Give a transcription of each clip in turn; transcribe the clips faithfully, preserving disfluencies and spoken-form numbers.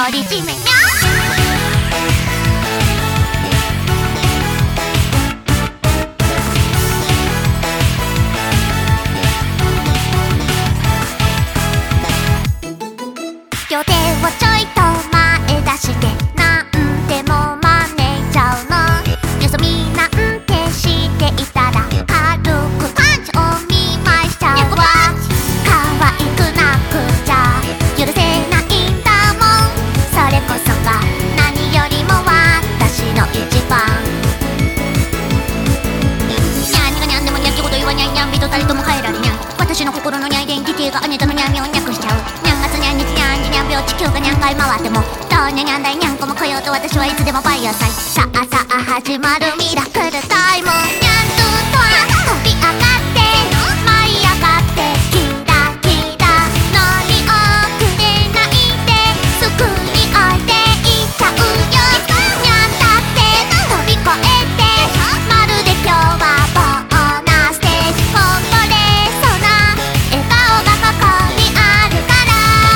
独り占めにゃ予定をちょいと前出してなんでも真似ちゃうのよそ見なんてしていたら軽くパンチお見舞いしちゃうわ可愛くなくちゃ許せないんだもんそれこそが何よりも私の一番にゃんにがにゃんでもにゃんってこと言わにゃいにゃん人誰とも変えられにゃん私の心のにゃいデンティティがあなたのにゃんみをにゃくしちゃうにゃんがつにゃんにちにゃんににゃん病地球がにゃんかい回ってもどうにゃにゃんだいにゃんこも来ようと私はいつでもバイオサイさあさあ始まるミラクルタイムにゃんずとは飛び上がって舞い上がってキラキラ乗り遅れないですぐに置いていっちゃうよにゃんだって飛び越えてまるで今日はボーナスステージこぼれそうな笑顔がここにあるから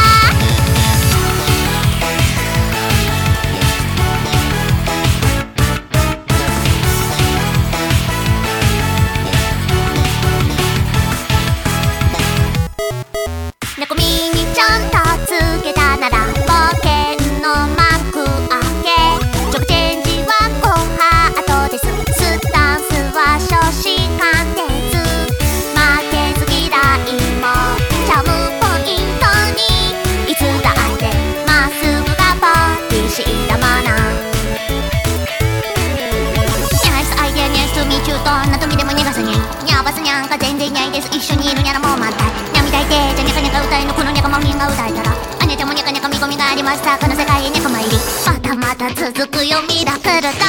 猫耳にちゃんとつけたなら冒険の幕開けジョブチェンジはごハートですスタンスは少子貫徹負けず嫌いもチャームポイントにいつだってまっすぐがポリシーだものナイスアイデアニャイスミーチューとなとみでも逃がさにゃいにゃばすにゃんか全然にゃいです一緒にいるにゃらもう満タイにゃみたいてじゃにゃかにゃか歌いのこのにゃかもみんが歌えたらあにゃちゃんもにゃかにゃか見込みがありましたこの世界へにゃか参りまたまた続くよミラクルタイムにゃんずっと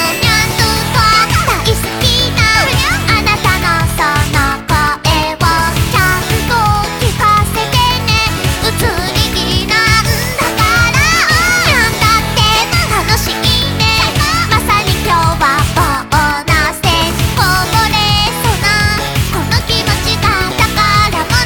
大好きなあなたのその声をちゃんと聞かせてね移り気なんだからにゃんだって楽しいねまさに今日はボーナスステージこぼれそうなこの気持ちが宝物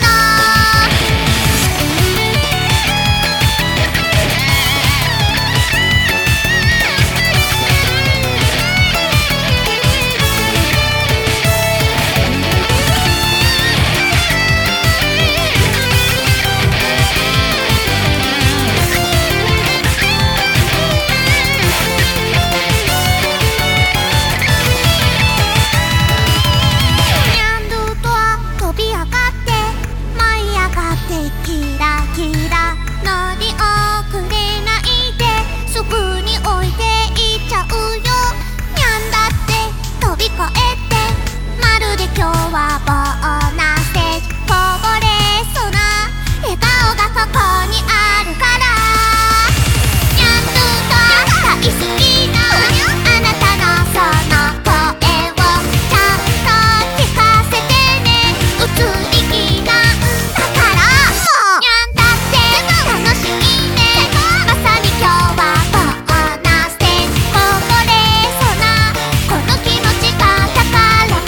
にゃんずとは飛び上がって舞い上がってキラキラ乗り遅れないですぐに置いていっちゃうよにゃんだって飛び越えてまるで今日はボーナスステージこぼれそうな笑顔がここにあるからにゃんずと大好きなあなたのその声をちゃんと聞かせてね移り気なんだからにゃんだって楽しいねまさに今日はボーナスステージこぼれそうなこの気持ちが宝物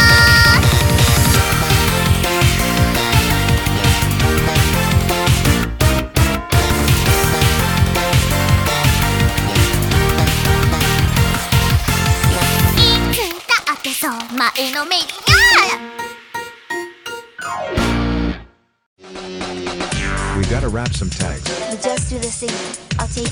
いつだってそう前のめりにゃ We gotta wrap some tags. Just do the singing. I'll take